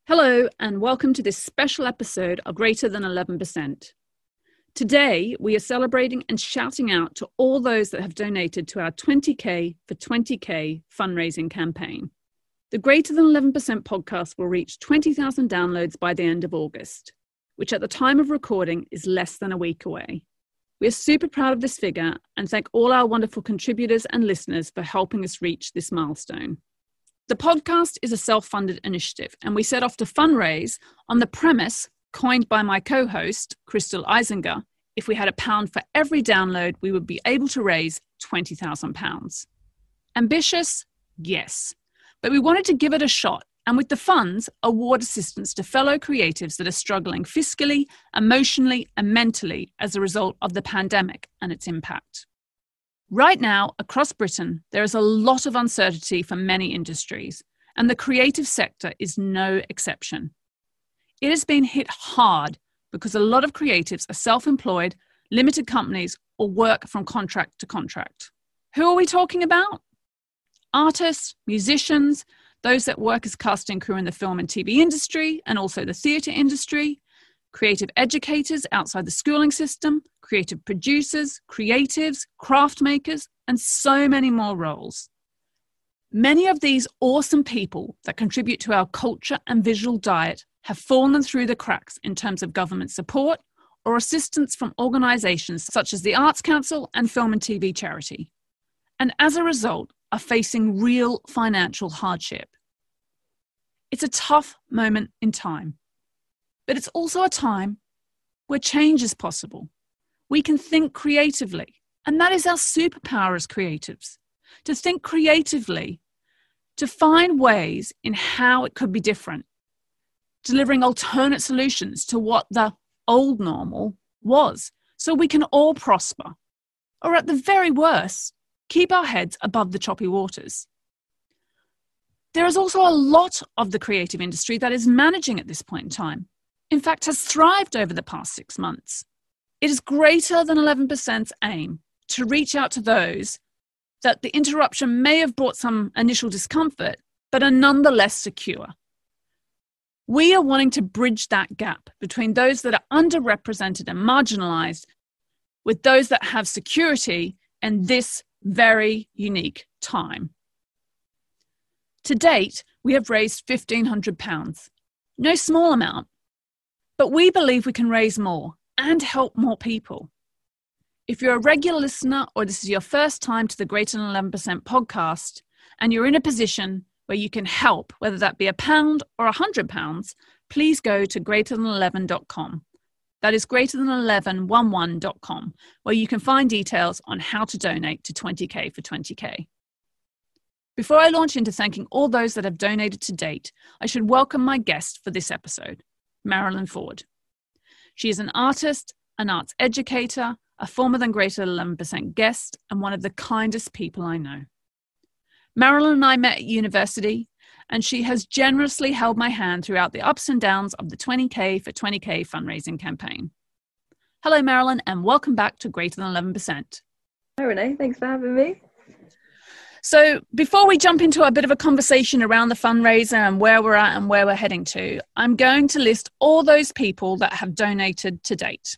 Hello, and welcome to this special episode of Greater Than 11%. Today, we are celebrating and shouting out to all those that have donated to our 20K for 20K fundraising campaign. The Greater Than 11% podcast will reach 20,000 downloads by the end of August, which at the time of recording is less than a week away. We are super proud of this figure and thank all our wonderful contributors and listeners for helping us reach this milestone. The podcast is a self-funded initiative, and we set off to fundraise on the premise, coined by my co-host, Crystal Eisinger, if we had £1 for every download, we would be able to raise £20,000. Ambitious? Yes. But we wanted to give it a shot, and with the funds, award assistance to fellow creatives that are struggling fiscally, emotionally, and mentally as a result of the pandemic and its impact. Right now, across Britain, there is a lot of uncertainty for many industries, and the creative sector is no exception. It has been hit hard because a lot of creatives are self-employed, limited companies, or work from contract to contract. Who are we talking about? Artists, musicians, those that work as casting crew in the film and TV industry, and also the theatre industry, creative educators outside the schooling system, creative producers, creatives, craft makers, and so many more roles. Many of these awesome people that contribute to our culture and visual diet have fallen through the cracks in terms of government support or assistance from organisations such as the Arts Council and Film and TV Charity, and as a result are facing real financial hardship. It's a tough moment in time. But it's also a time where change is possible. We can think creatively, and that is our superpower as creatives, to think creatively, to find ways in how it could be different, delivering alternate solutions to what the old normal was, so we can all prosper, or at the very worst, keep our heads above the choppy waters. There is also a lot of the creative industry that is managing at this point in time. In fact, has thrived over the past 6 months. It is Greater Than 11%'s aim to reach out to those that the interruption may have brought some initial discomfort, but are nonetheless secure. We are wanting to bridge that gap between those that are underrepresented and marginalised with those that have security in this very unique time. To date, we have raised £1,500. No small amount. But we believe we can raise more and help more people. If you're a regular listener or this is your first time to the Greater Than 11% podcast and you're in a position where you can help, whether that be £1 or £100, please go to greaterthan11.com. That is greaterthan1111.com, where you can find details on how to donate to 20K for 20K. Before I launch into thanking all those that have donated to date, I should welcome my guest for this episode, Marilyn Ford. She is an artist, an arts educator, a former than Greater Than 11% guest, and one of the kindest people I know. Marilyn and I met at university, and she has generously held my hand throughout the ups and downs of the 20K for 20K fundraising campaign. Hello, Marilyn, and welcome back to Greater Than 11%. Hi, Renee. Thanks for having me. So before we jump into a bit of a conversation around the fundraiser and where we're at and where we're heading to, I'm going to list all those people that have donated to date.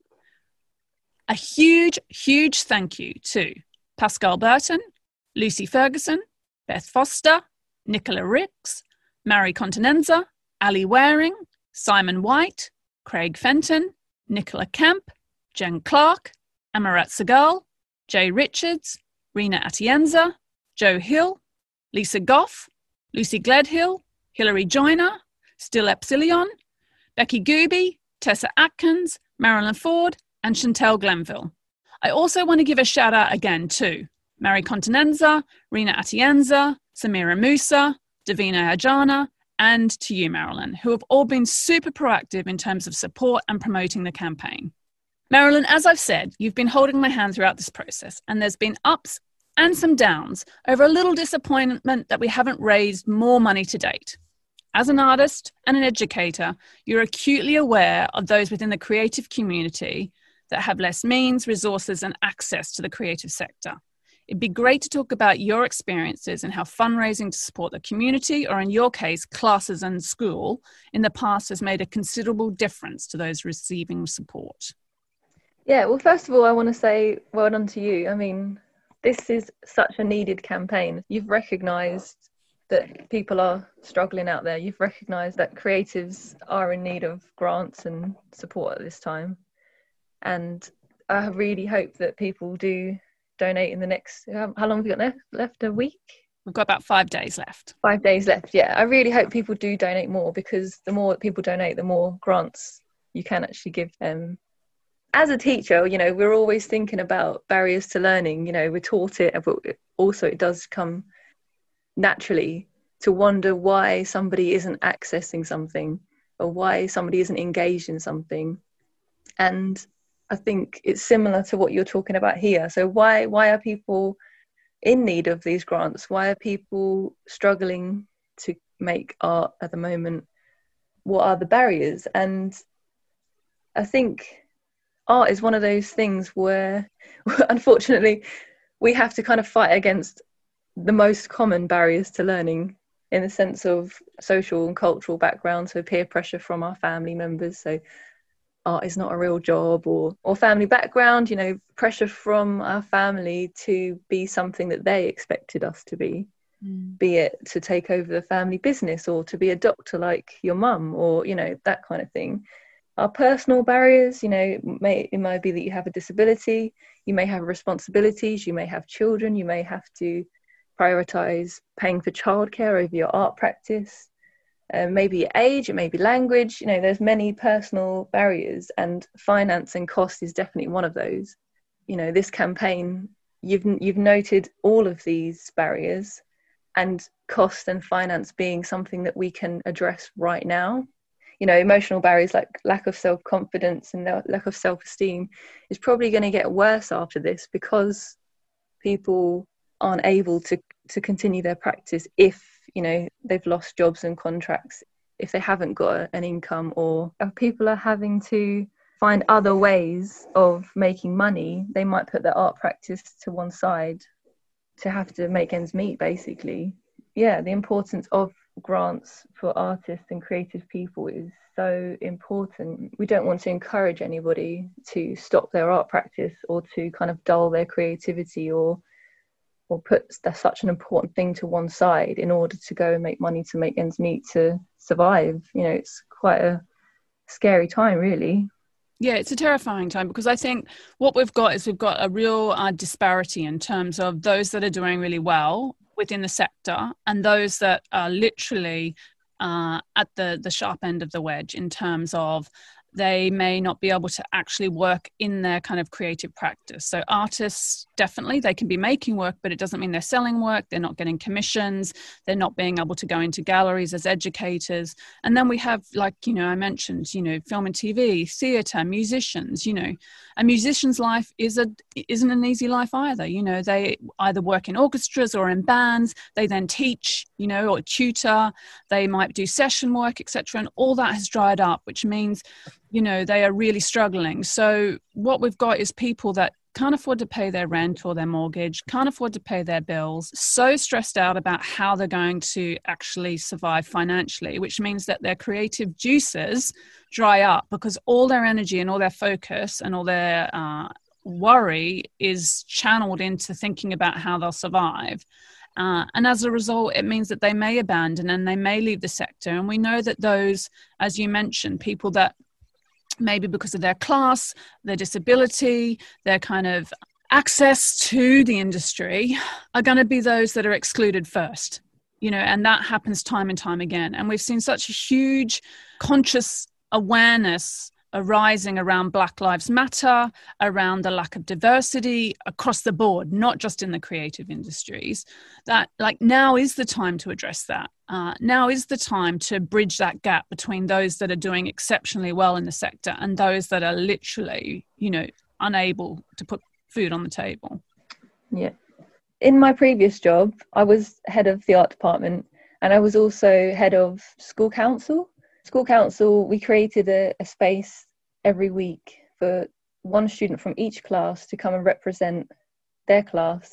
A huge, huge thank you to Pascal Burton, Lucy Ferguson, Beth Foster, Nicola Ricks, Mary Continenza, Ali Waring, Simon White, Craig Fenton, Nicola Kemp, Jen Clark, Amarat Segal, Jay Richards, Rena Atienza, Joe Hill, Lisa Goff, Lucy Gledhill, Hilary Joyner, Still Epsilon, Becky Gooby, Tessa Atkins, Marilyn Ford, and Chantel Glenville. I also want to give a shout out again to Mary Continenza, Rena Atienza, Samira Musa, Davina Ajana, and to you, Marilyn, who have all been super proactive in terms of support and promoting the campaign. Marilyn, as I've said, you've been holding my hand throughout this process, and there's been ups and some downs over a little disappointment that we haven't raised more money to date. As an artist and an educator, you're acutely aware of those within the creative community that have less means, resources, and access to the creative sector. It'd be great to talk about your experiences and how fundraising to support the community, or in your case, classes and school, in the past has made a considerable difference to those receiving support. Yeah, well, first of all, I want to say well done to you. I mean, this is such a needed campaign. You've recognised that people are struggling out there. You've recognised that creatives are in need of grants and support at this time. And I really hope that people do donate in the next, how long have we got left? A week? We've got about 5 days left. 5 days left, yeah. I really hope people do donate more, because the more people donate, the more grants you can actually give them. As a teacher, you know, we're always thinking about barriers to learning. You know, we're taught it, but also it does come naturally to wonder why somebody isn't accessing something, or why somebody isn't engaged in something. And I think it's similar to what you're talking about here. So why are people in need of these grants? Why are people struggling to make art at the moment? What are the barriers? And I think art is one of those things where, unfortunately, we have to kind of fight against the most common barriers to learning, in the sense of social and cultural background, so peer pressure from our family members. So art is not a real job, or family background, you know, pressure from our family to be something that they expected us to be, be it to take over the family business, or to be a doctor like your mum, or, you know, that kind of thing. Our personal barriers, you know, it might be that you have a disability, you may have responsibilities, you may have children, you may have to prioritise paying for childcare over your art practice. Maybe age, it may be language, you know, there's many personal barriers, and finance and cost is definitely one of those. You know, this campaign, you've noted all of these barriers, and cost and finance being something that we can address right now. You know, emotional barriers like lack of self-confidence and lack of self-esteem is probably going to get worse after this, because people aren't able to continue their practice if, you know, they've lost jobs and contracts, if they haven't got an income, or if people are having to find other ways of making money. They might put their art practice to one side to have to make ends meet, basically. Yeah, the importance of grants for artists and creative people is so important. We don't want to encourage anybody to stop their art practice, or to kind of dull their creativity, or put such an important thing to one side in order to go and make money, to make ends meet, to survive. You know, it's quite a scary time, really. Yeah, it's a terrifying time, because I think what we've got a real disparity in terms of those that are doing really well within the sector, and those that are literally at the sharp end of the wedge, in terms of they may not be able to actually work in their kind of creative practice. So artists, definitely, they can be making work, but it doesn't mean they're selling work. They're not getting commissions. They're not being able to go into galleries as educators. And then we have, like, you know, I mentioned, you know, film and TV, theatre, musicians, you know. A musician's life isn't an easy life either. You know, they either work in orchestras or in bands. They then teach, you know, or tutor. They might do session work, etc. And all that has dried up, which means, you know, they are really struggling. So what we've got is people that can't afford to pay their rent or their mortgage, can't afford to pay their bills, so stressed out about how they're going to actually survive financially, which means that their creative juices dry up, because all their energy and all their focus and all their worry is channeled into thinking about how they'll survive. And as a result, it means that they may abandon and they may leave the sector. And we know that those, as you mentioned, people that maybe because of their class, their disability, their kind of access to the industry, are going to be those that are excluded first, you know, and that happens time and time again. And we've seen such a huge conscious awareness arising around Black Lives Matter, around the lack of diversity across the board, not just in the creative industries, that like now is the time to address that. Now is the time to bridge that gap between those that are doing exceptionally well in the sector and those that are literally, you know, unable to put food on the table. Yeah. In my previous job, I was head of the art department, and I was also head of school council. School council, we created a space every week for one student from each class to come and represent their class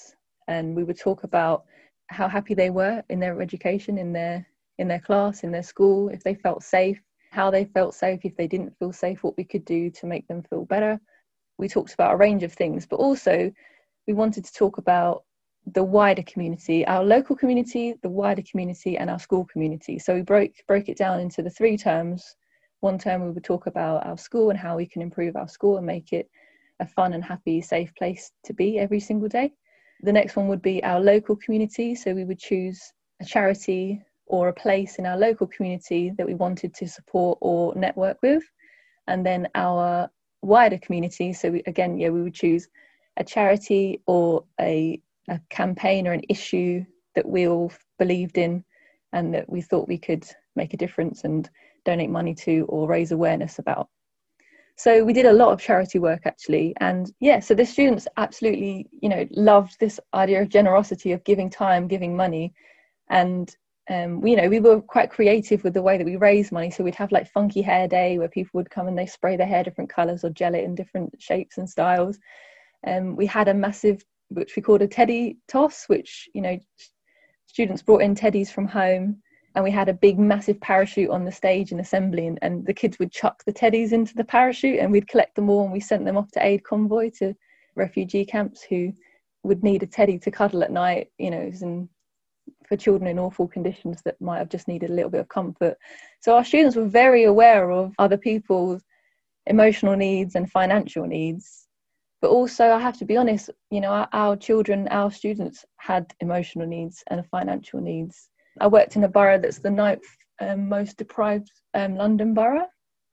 and we would talk about how happy they were in their education, in their class, in their school, if they felt safe, how they felt safe, if they didn't feel safe, what we could do to make them feel better. We talked about a range of things, but also we wanted to talk about the wider community, our local community, the wider community, and our school community. So we broke it down into the 3 terms. One term we would talk about our school and how we can improve our school and make it a fun and happy, safe place to be every single day. The next one would be our local community. So we would choose a charity or a place in our local community that we wanted to support or network with. And then our wider community. So we would choose a charity or a campaign or an issue that we all believed in and that we thought we could make a difference and donate money to or raise awareness about. So we did a lot of charity work, actually. And so the students absolutely, loved this idea of generosity, of giving time, giving money. And we were quite creative with the way that we raised money. So we'd have like funky hair day where people would come and they spray their hair different colours or gel it in different shapes and styles. We had a massive, which we called a teddy toss, which, students brought in teddies from home, and we had a big massive parachute on the stage in assembly, and the kids would chuck the teddies into the parachute and we'd collect them all and we sent them off to aid convoy to refugee camps who would need a teddy to cuddle at night, and for children in awful conditions that might have just needed a little bit of comfort. So our students were very aware of other people's emotional needs and financial needs. But also, I have to be honest, our students had emotional needs and financial needs. I worked in a borough that's the 9th most deprived London borough.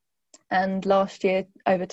And last year, over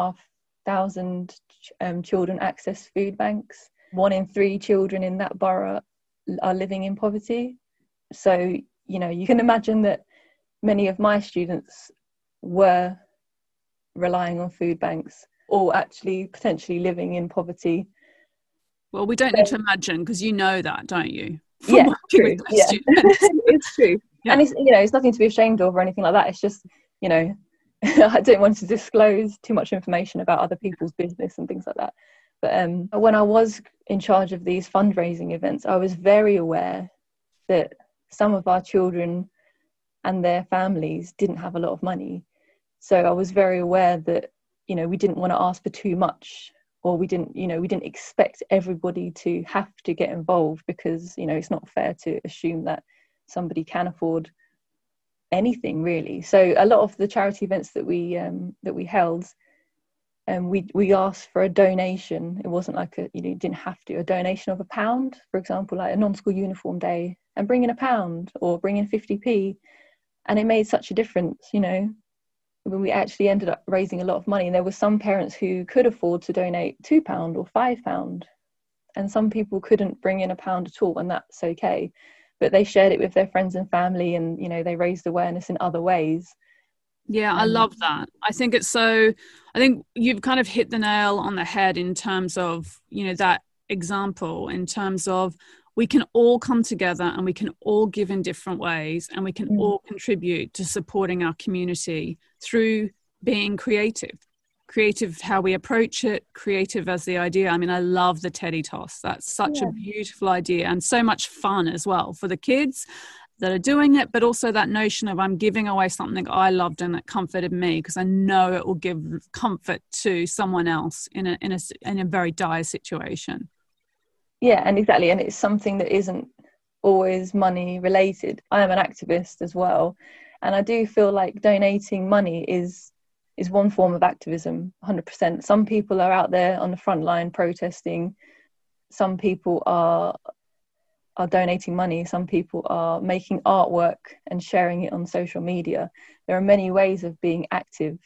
2,500 children accessed food banks. 1 in 3 children in that borough are living in poverty. So, you can imagine that many of my students were relying on food banks or actually potentially living in poverty. Well, we don't need to imagine, because you know that, don't you? Yeah, true. Yeah. It's true. Yeah. And it's nothing to be ashamed of or anything like that. It's just, I don't want to disclose too much information about other people's business and things like that. But when I was in charge of these fundraising events, I was very aware that some of our children and their families didn't have a lot of money. So I was very aware that, we didn't want to ask for too much, or we didn't expect everybody to have to get involved, because, it's not fair to assume that somebody can afford anything really. So a lot of the charity events that we held, we asked for a donation. It wasn't like you didn't have to, a donation of £1, for example, like a non-school uniform day, and bring in £1 or bring in 50p. And it made such a difference, when we actually ended up raising a lot of money. And there were some parents who could afford to donate £2 or £5, and some people couldn't bring in £1 at all, and that's okay. But they shared it with their friends and family, and they raised awareness in other ways. Yeah, I love that. I think you've kind of hit the nail on the head in terms of, that example, in terms of we can all come together and we can all give in different ways, and we can all contribute to supporting our community through being creative how we approach it, creative as the idea. I mean, I love the teddy toss. That's such a beautiful idea, and so much fun as well for the kids that are doing it, but also that notion of I'm giving away something I loved and that comforted me, because I know it will give comfort to someone else in a very dire situation. Yeah, and exactly. And it's something that isn't always money related. I am an activist as well. And I do feel like donating money is one form of activism, 100%. Some people are out there on the front line protesting. Some people are donating money. Some people are making artwork and sharing it on social media. There are many ways of being active.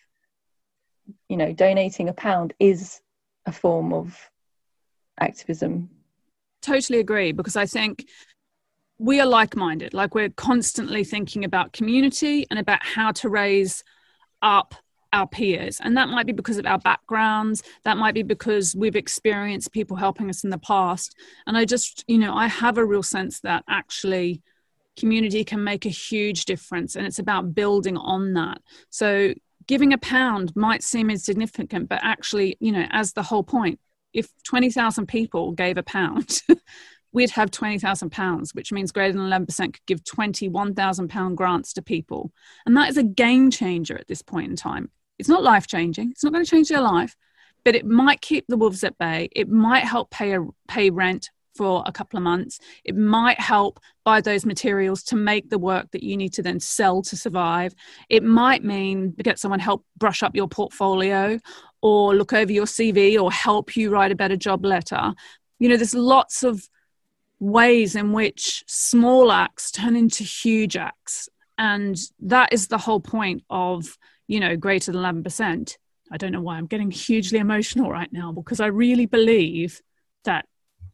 Donating £1 is a form of activism. Totally agree, because I think we are like-minded. Like, we're constantly thinking about community and about how to raise up our peers. And that might be because of our backgrounds. That might be because we've experienced people helping us in the past. And I just, I have a real sense that actually community can make a huge difference, and it's about building on that. So giving £1 might seem insignificant, but actually, as the whole point, if 20,000 people gave £1, we'd have £20,000, which means greater than 11% could give £21,000 grants to people. And that is a game changer at this point in time. It's not life changing. It's not going to change their life, but it might keep the wolves at bay. It might help pay rent for a couple of months. It might help buy those materials to make the work that you need to then sell to survive. It might mean get someone help brush up your portfolio or look over your CV or help you write a better job letter. You know, there's lots of ways in which small acts turn into huge acts. And that is the whole point of, you know, greater than 11%. I don't know why I'm getting hugely emotional right now, because I really believe that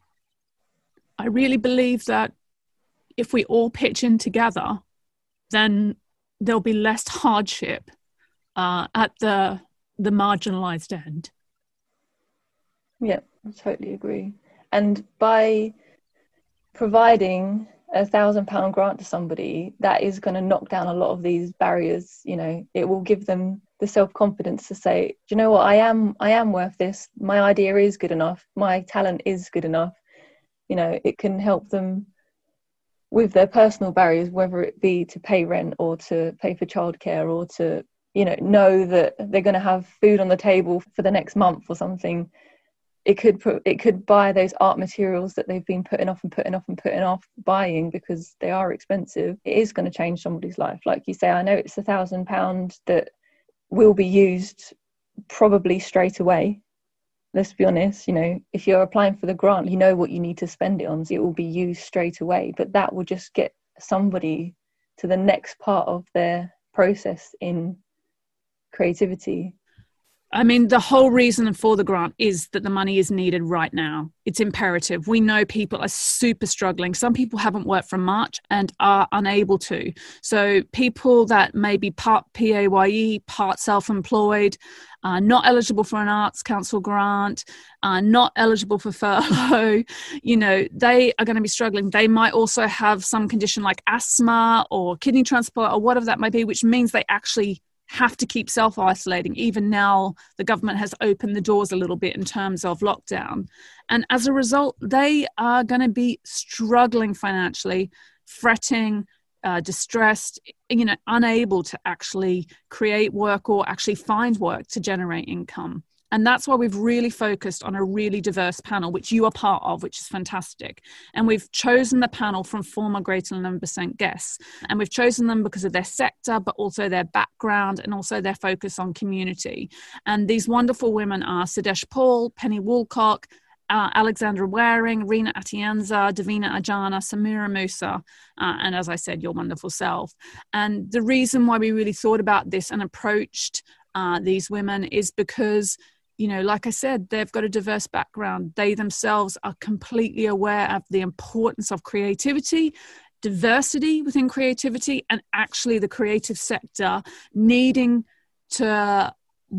if we all pitch in together, then there'll be less hardship at the marginalized end. Yeah, I totally agree. And by providing £1,000 grant to somebody, that is going to knock down a lot of these barriers. You know, it will give them the self-confidence to say, do you know what, I am worth this. My idea is good enough. My talent is good enough. You know, it can help them with their personal barriers, whether it be to pay rent or to pay for childcare or to, you know that they're going to have food on the table for the next month or something. It could buy those art materials that they've been putting off buying because they are expensive. It is going to change somebody's life. Like you say, I know it's £1,000 that will be used probably straight away. Let's be honest, you know, if you're applying for the grant, you know what you need to spend it on. So it will be used straight away, but that will just get somebody to the next part of their process in creativity. I mean, the whole reason for the grant is that the money is needed right now. It's imperative. We know people are super struggling. Some people haven't worked from March and are unable to. So people that may be part PAYE, part self-employed, not eligible for an Arts Council grant, not eligible for furlough, you know, they are going to be struggling. They might also have some condition like asthma or kidney transplant or whatever that might be, which means they actually have to keep self-isolating. Even now, the government has opened the doors a little bit in terms of lockdown. And as a result, they are going to be struggling financially, fretting, distressed, you know, unable to actually create work or actually find work to generate income. And that's why we've really focused on a really diverse panel, which you are part of, which is fantastic. And we've chosen the panel from former greater than 11% guests. And we've chosen them because of their sector, but also their background and also their focus on community. And these wonderful women are Sudesh Paul, Penny Woolcock, Alexandra Waring, Rina Atienza, Davina Ajana, Samira Musa, and as I said, your wonderful self. And the reason why we really thought about this and approached these women is because, you know, like I said, they've got a diverse background. They themselves are completely aware of the importance of creativity, diversity within creativity, and actually the creative sector needing to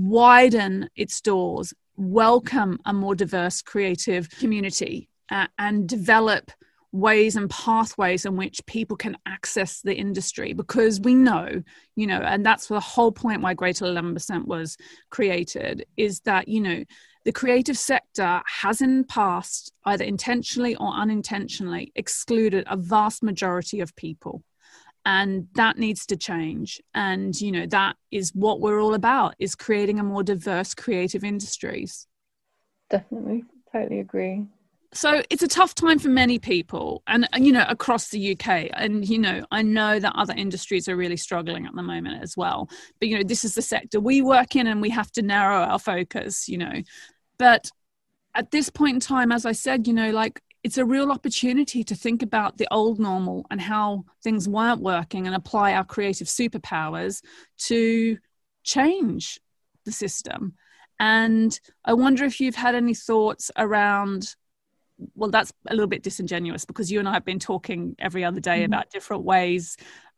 widen its doors, welcome a more diverse creative community, and develop ways and pathways in which people can access the industry, because we know, you know, and that's the whole point why greater than 11% was created, is that, you know, the creative sector has in the past, either intentionally or unintentionally, excluded a vast majority of people. And that needs to change. And, you know, that is what we're all about, is creating a more diverse creative industries. Definitely. Totally agree. So it's a tough time for many people and, you know, across the UK. And, you know, I know that other industries are really struggling at the moment as well. But, you know, this is the sector we work in and we have to narrow our focus, you know. But at this point in time, as I said, you know, like, it's a real opportunity to think about the old normal and how things weren't working and apply our creative superpowers to change the system. And I wonder if you've had any thoughts around, well, that's a little bit disingenuous because you and I have been talking every other day about different ways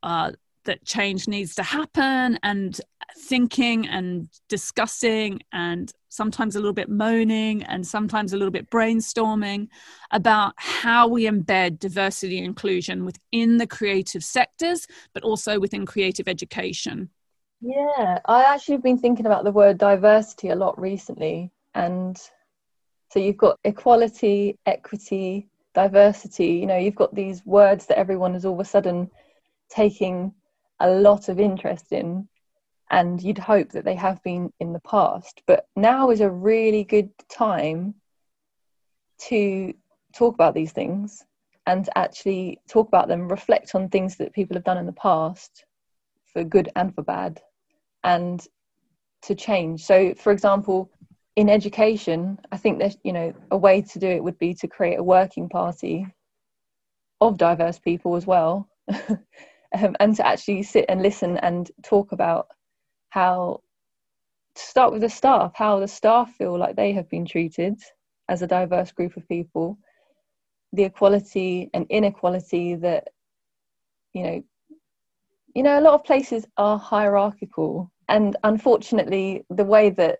that change needs to happen, and thinking and discussing and sometimes a little bit moaning and sometimes a little bit brainstorming about how we embed diversity and inclusion within the creative sectors, but also within creative education. Yeah, I actually have been thinking about the word diversity a lot recently, and So you've got equality, equity, diversity. You know, you've got these words that everyone is all of a sudden taking a lot of interest in, and you'd hope that they have been in the past. But now is a really good time to talk about these things and actually talk about them, reflect on things that people have done in the past, for good and for bad, and to change. So, for example, in education, I think that, you know, a way to do it would be to create a working party of diverse people as well, and to actually sit and listen and talk about how, to start with the staff, how the staff feel like they have been treated as a diverse group of people, the equality and inequality that, you know, a lot of places are hierarchical, and unfortunately the way that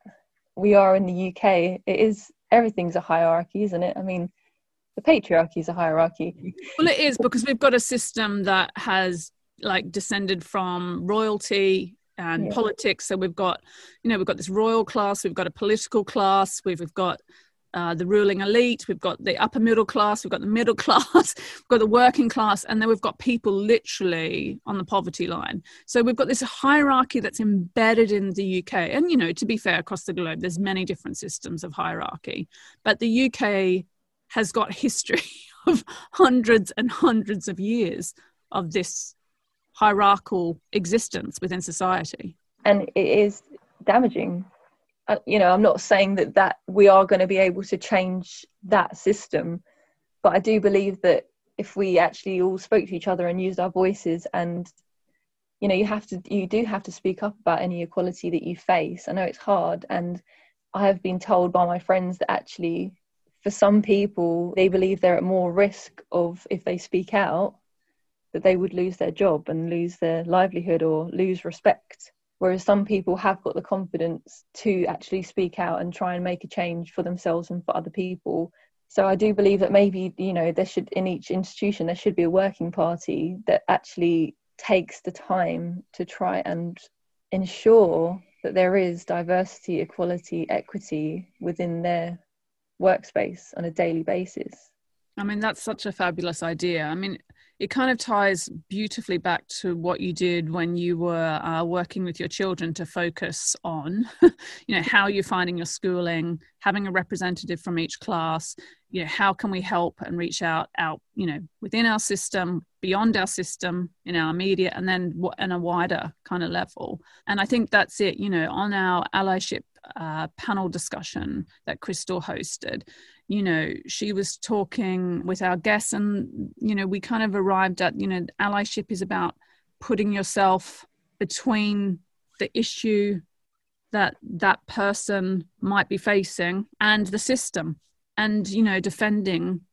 we are in the UK, everything's a hierarchy, isn't it? I mean, the patriarchy is a hierarchy. Well, it is, because we've got a system that has like descended from royalty and politics. So we've got this royal class, we've got a political class, we've got the ruling elite, we've got the upper middle class, we've got the middle class, we've got the working class, and then we've got people literally on the poverty line. So we've got this hierarchy that's embedded in the UK. And, you know, to be fair, across the globe, there's many different systems of hierarchy. But the UK has got history of hundreds and hundreds of years of this hierarchical existence within society. And it is damaging. You know, I'm not saying that we are going to be able to change that system, but I do believe that if we actually all spoke to each other and used our voices, and, you know, you do have to speak up about any equality that you face. I know it's hard, and I have been told by my friends that actually for some people, they believe they're at more risk of, if they speak out, that they would lose their job and lose their livelihood or lose respect. Whereas some people have got the confidence to actually speak out and try and make a change for themselves and for other people. So I do believe that maybe, you know, in each institution, there should be a working party that actually takes the time to try and ensure that there is diversity, equality, equity within their workspace on a daily basis. I mean, that's such a fabulous idea. I mean, it kind of ties beautifully back to what you did when you were working with your children to focus on, you know, how you're finding your schooling, having a representative from each class, you know, how can we help and reach out, you know, within our system, beyond our system, in our media, and then in a wider kind of level. And I think that's it, you know, on our allyship panel discussion that Crystal hosted, you know, she was talking with our guests, and, you know, we kind of arrived at, you know, allyship is about putting yourself between the issue that that person might be facing and the system, and, you know, defending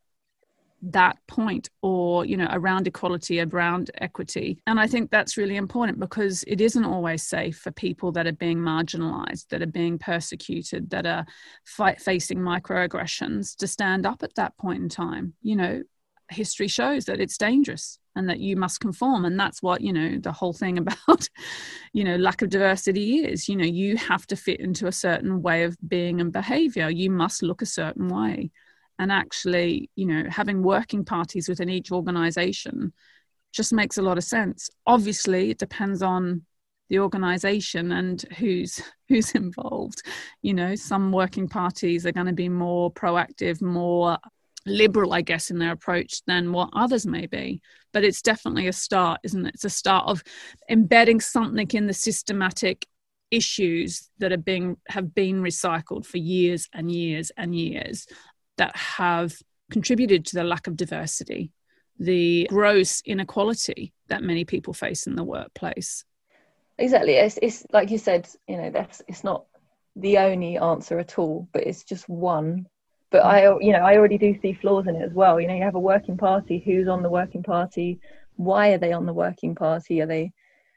that point, or, you know, around equality, around equity. And I think that's really important, because it isn't always safe for people that are being marginalized, that are being persecuted, that are facing microaggressions, to stand up at that point in time. You know, history shows that it's dangerous and that you must conform. And that's what, you know, the whole thing about, you know, lack of diversity is. You know, you have to fit into a certain way of being and behavior. You must look a certain way. And actually, you know, having working parties within each organization just makes a lot of sense. Obviously, it depends on the organization and who's involved. You know, some working parties are going to be more proactive, more liberal, I guess, in their approach than what others may be. But it's definitely a start, isn't it? It's a start of embedding something in the systematic issues that have been recycled for years and years and years, that have contributed to the lack of diversity, the gross inequality that many people face in the workplace. Exactly. It's like you said, you know, it's not the only answer at all, but it's just one. But I already do see flaws in it as well. You know, you have a working party. Who's on the working party? Why are they on the working party? Are they,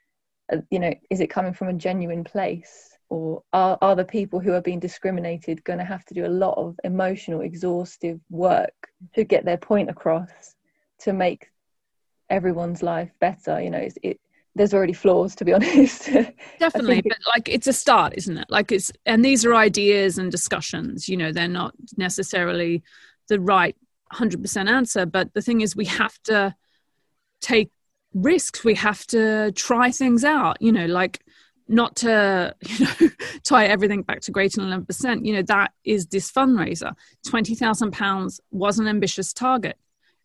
you know, is it coming from a genuine place? Or are the people who are being discriminated going to have to do a lot of emotional, exhaustive work to get their point across, to make everyone's life better? You know, there's already flaws, to be honest. Definitely, but like it's a start, isn't it? Like and these are ideas and discussions, they're not necessarily the right 100% answer, but the thing is we have to take risks. We have to try things out, like not to, tie everything back to greater than 11%, that is this fundraiser. £20,000 was an ambitious target.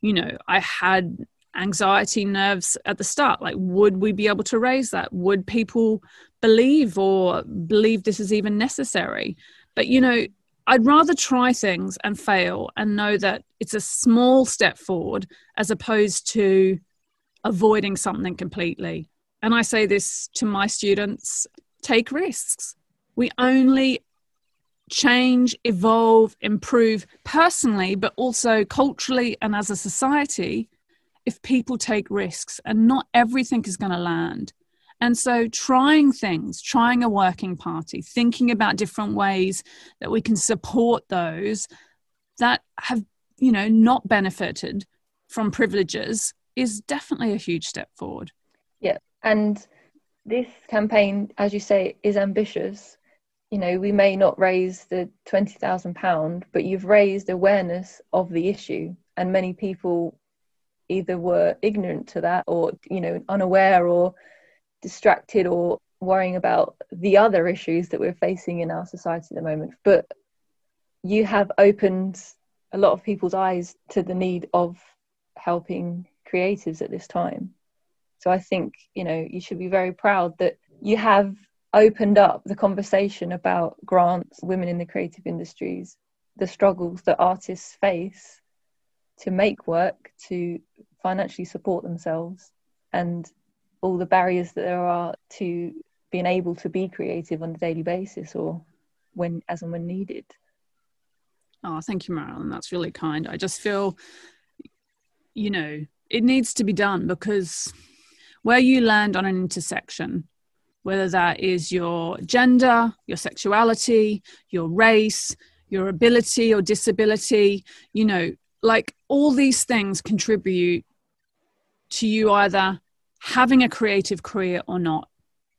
I had anxiety nerves at the start. Like, would we be able to raise that? Would people believe this is even necessary? But, I'd rather try things and fail and know that it's a small step forward as opposed to avoiding something completely. And I say this to my students, take risks. We only change, evolve, improve personally, but also culturally and as a society if people take risks, and not everything is going to land. And so trying things, trying a working party, thinking about different ways that we can support those that have, not benefited from privileges is definitely a huge step forward. Yeah. And this campaign, as you say, is ambitious. We may not raise the £20,000, but you've raised awareness of the issue, and many people either were ignorant to that or, unaware or distracted or worrying about the other issues that we're facing in our society at the moment. But you have opened a lot of people's eyes to the need of helping creatives at this time. So I think, you should be very proud that you have opened up the conversation about grants, women in the creative industries, the struggles that artists face to make work, to financially support themselves, and all the barriers that there are to being able to be creative on a daily basis or as and when needed. Oh, thank you, Marilyn. That's really kind. I just feel, it needs to be done, because where you land on an intersection, whether that is your gender, your sexuality, your race, your ability or disability, like all these things contribute to you either having a creative career or not.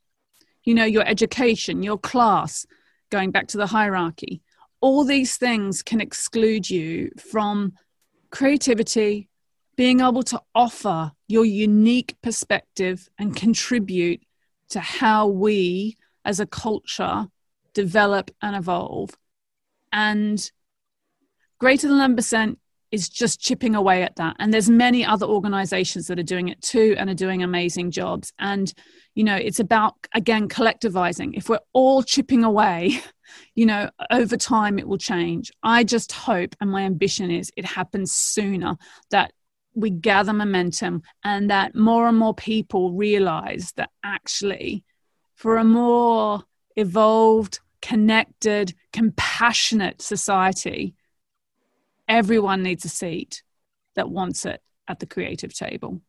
Your education, your class, going back to the hierarchy, all these things can exclude you from creativity, being able to offer your unique perspective and contribute to how we as a culture develop and evolve. And greater than 11% is just chipping away at that. And there's many other organizations that are doing it too and are doing amazing jobs. And, it's about, again, collectivizing. If we're all chipping away, over time it will change. I just hope, and my ambition is it happens sooner, that we gather momentum and that more and more people realize that actually for a more evolved, connected, compassionate society, everyone needs a seat that wants it at the creative table.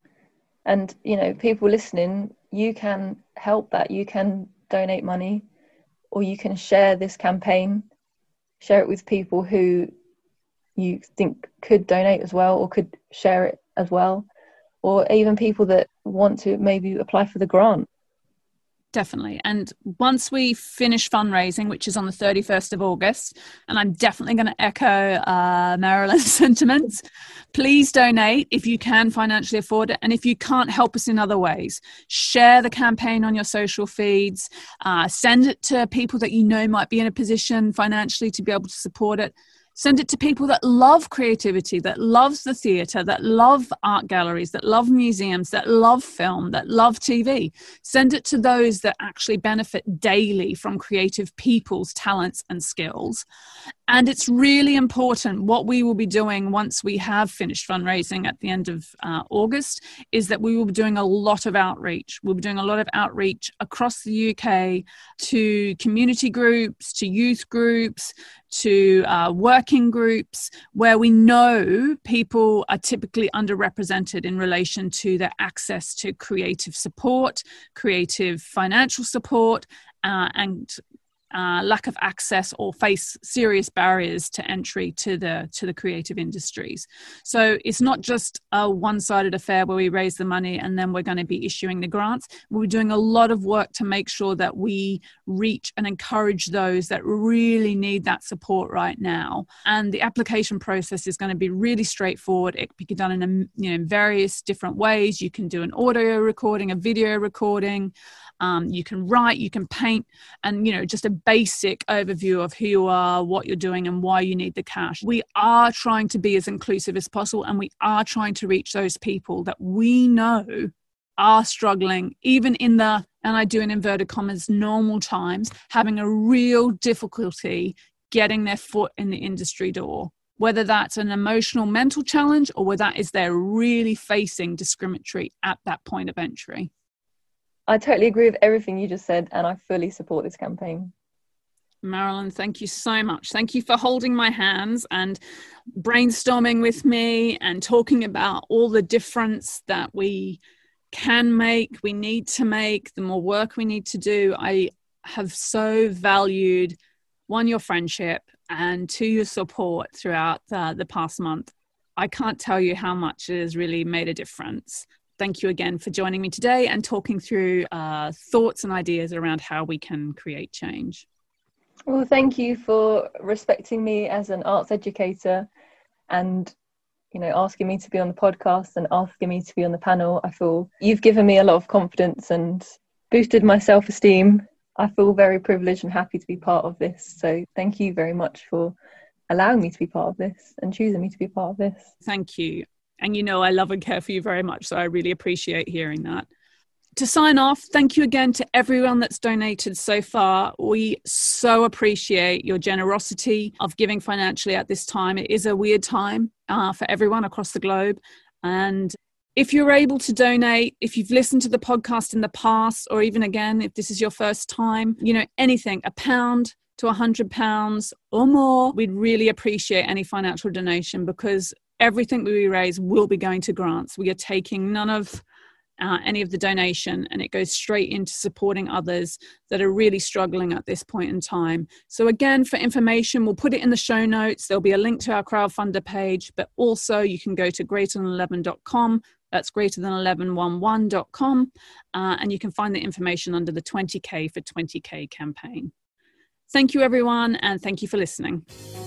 And, people listening, you can help that. You can donate money, or you can share this campaign, share it with people who you think could donate as well, or could share it as well, or even people that want to maybe apply for the grant. Definitely. And once we finish fundraising, which is on the 31st of August, and I'm definitely going to echo Marilyn's sentiments, please donate if you can financially afford it. And if you can't, help us in other ways. Share the campaign on your social feeds, send it to people that might be in a position financially to be able to support it. Send it to people that love creativity, that loves the theatre, that love art galleries, that love museums, that love film, that love TV. Send it to those that actually benefit daily from creative people's talents and skills. And it's really important. What we will be doing once we have finished fundraising at the end of August is that we will be doing a lot of outreach. We'll be doing a lot of outreach across the UK to community groups, to youth groups, to working groups, where we know people are typically underrepresented in relation to their access to creative support, creative financial support, and lack of access or face serious barriers to entry to the creative industries. So it's not just a one-sided affair where we raise the money and then we're going to be issuing the grants. We're doing a lot of work to make sure that we reach and encourage those that really need that support right now. And the application process is going to be really straightforward. It can be done in various different ways. You can do an audio recording, a video recording. You can write, you can paint, and just a basic overview of who you are, what you're doing, and why you need the cash. We are trying to be as inclusive as possible, and we are trying to reach those people that we know are struggling, even in the, and I do in inverted commas, normal times, having a real difficulty getting their foot in the industry door. Whether that's an emotional, mental challenge, or whether that is they're really facing discriminatory at that point of entry. I totally agree with everything you just said, and I fully support this campaign. Marilyn, thank you so much. Thank you for holding my hands and brainstorming with me and talking about all the difference that we can make, we need to make, the more work we need to do. I have so valued, one, your friendship, and two, your support throughout the past month. I can't tell you how much it has really made a difference. Thank you again for joining me today and talking through thoughts and ideas around how we can create change. Well, thank you for respecting me as an arts educator and, asking me to be on the podcast and asking me to be on the panel. I feel you've given me a lot of confidence and boosted my self-esteem. I feel very privileged and happy to be part of this. So thank you very much for allowing me to be part of this and choosing me to be part of this. Thank you. And I love and care for you very much, so I really appreciate hearing that. To sign off, thank you again to everyone that's donated so far. We so appreciate your generosity of giving financially at this time. It is a weird time for everyone across the globe. And if you're able to donate, if you've listened to the podcast in the past, or even again, if this is your first time, anything, £1 to £100 or more, we'd really appreciate any financial donation, because everything we raise will be going to grants. We are taking none of any of the donation, and it goes straight into supporting others that are really struggling at this point in time. So again, for information, we'll put it in the show notes. There'll be a link to our crowdfunder page, but also you can go to greater-than11.com. That's greater-than1111.com. And you can find the information under the 20K for 20K campaign. Thank you, everyone, and thank you for listening.